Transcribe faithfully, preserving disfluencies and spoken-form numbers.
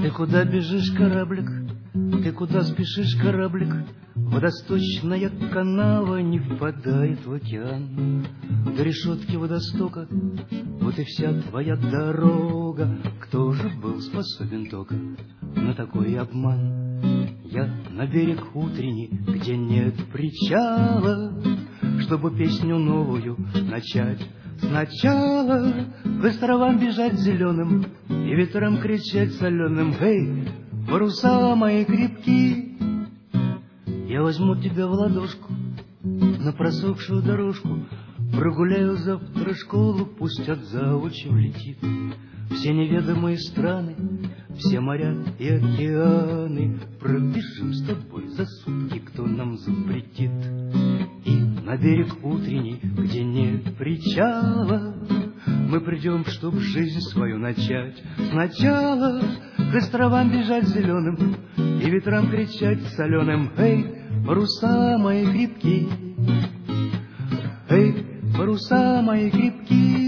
Ты куда бежишь, кораблик? Ты куда спешишь, кораблик? Водосточная канава не впадает в океан. До решетки водостока вот и вся твоя дорога. Кто же был способен только на такой обман? Я на берег утренний, где нет причала, чтобы песню новую начать сначала. К островам бежать зеленым и ветрам кричать соленым: эй, паруса мои крепки! Я возьму тебя в ладошку на просохшую дорожку, прогуляю завтра школу, пусть от завучи улетит. Все неведомые страны, все моря и океаны пробежим с тобой за сутки, кто нам запретит. И на берег утренний, где нет причала, мы придем, чтоб жизнь свою начать сначала. К островам бежать зеленым и ветрам кричать соленым: эй, паруса мои крепки! Эй, паруса мои крепки!